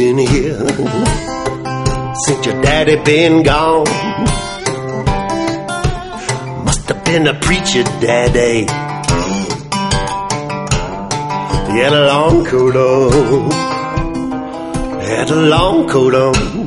been here since your daddy been gone. Must have been a preacher daddy. He had a long coat on. Had a long coat on.